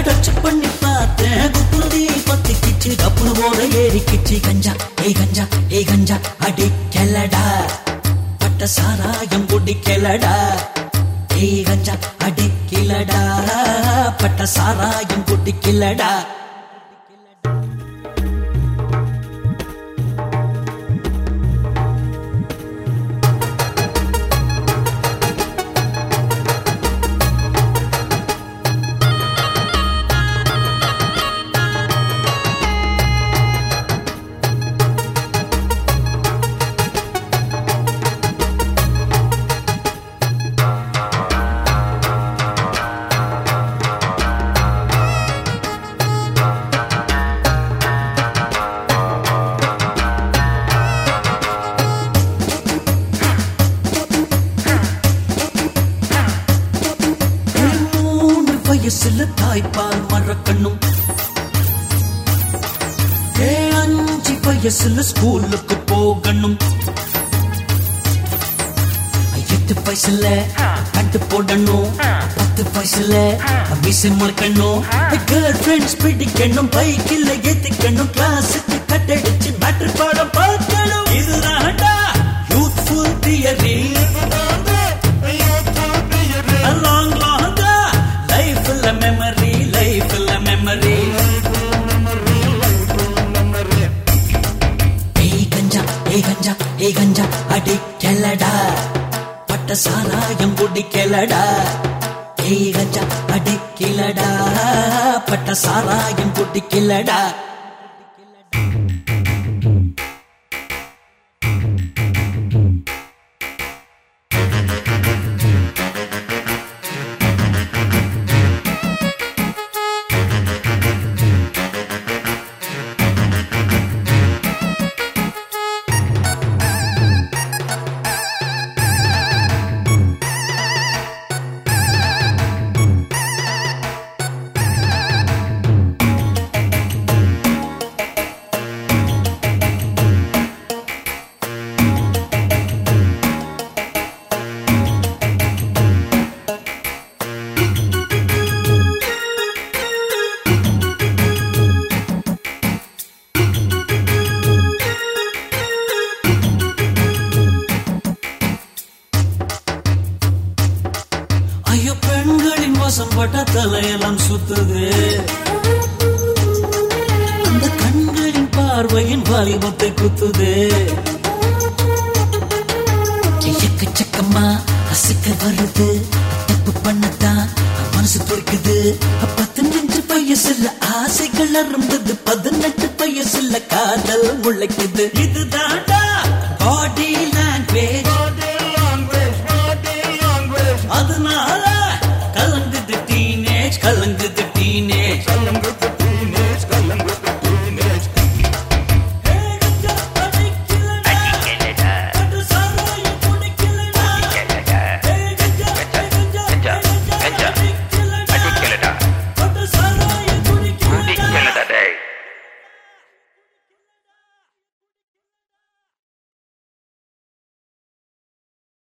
touch பண்ணி பார்த்தேன் குப்புடி பத்திக்கிச்சு கப்புனு போத ஏறிக்கிச்சு கஞ்சா ஏ கஞ்சா அடி கெல்லடா பட்ட சாராயம் குடி கெல்லடா ஏ கஞ்சா அடி கில்லடா பட்ட சாராயம் குடி கில்லடா வயசுல தாய்ப்பால் மறக்கணும் 5 வயசுல ஸ்கூலுக்கு போகணும் 8 வயசுல கட்டு போடணும் 10 வயசுல மீசை முளைக்கணும் கேர்ள் ஃப்ரெண்ட்ஸ் பிடிக்கணும் பைக்கில் ஏத்திக்கணும் கிளாஸுக்கு கட்டடிச்சு மேட்ரிக் பாடம் பார்க்கணும் இதுதான்டா யூத்ஃபுல் தியரி memory ஏ கஞ்சா அடி கெல்லடா பட்ட சாராயம் குடி கெல்லடா ஏ கஞ்சா அடி கில்லடா பட்ட சாராயம் குடி கில்லடா பெண்களின் வசம் பட்ட தலையெல்லாம் சுத்துது அந்த கண்களின் பார்வையின் வாலிபத்தை குத்துது எக்கச்சக்கமா அசைக்க வருது தப்பு பண்ணத்தான் மனசு துடிக்குது 15 வயசுல ஆசைகள் அரும்புது 18 வயசுல காதல் முளைக்குது இதுதான்டா பாடி லாங்குவேஜ் அதனால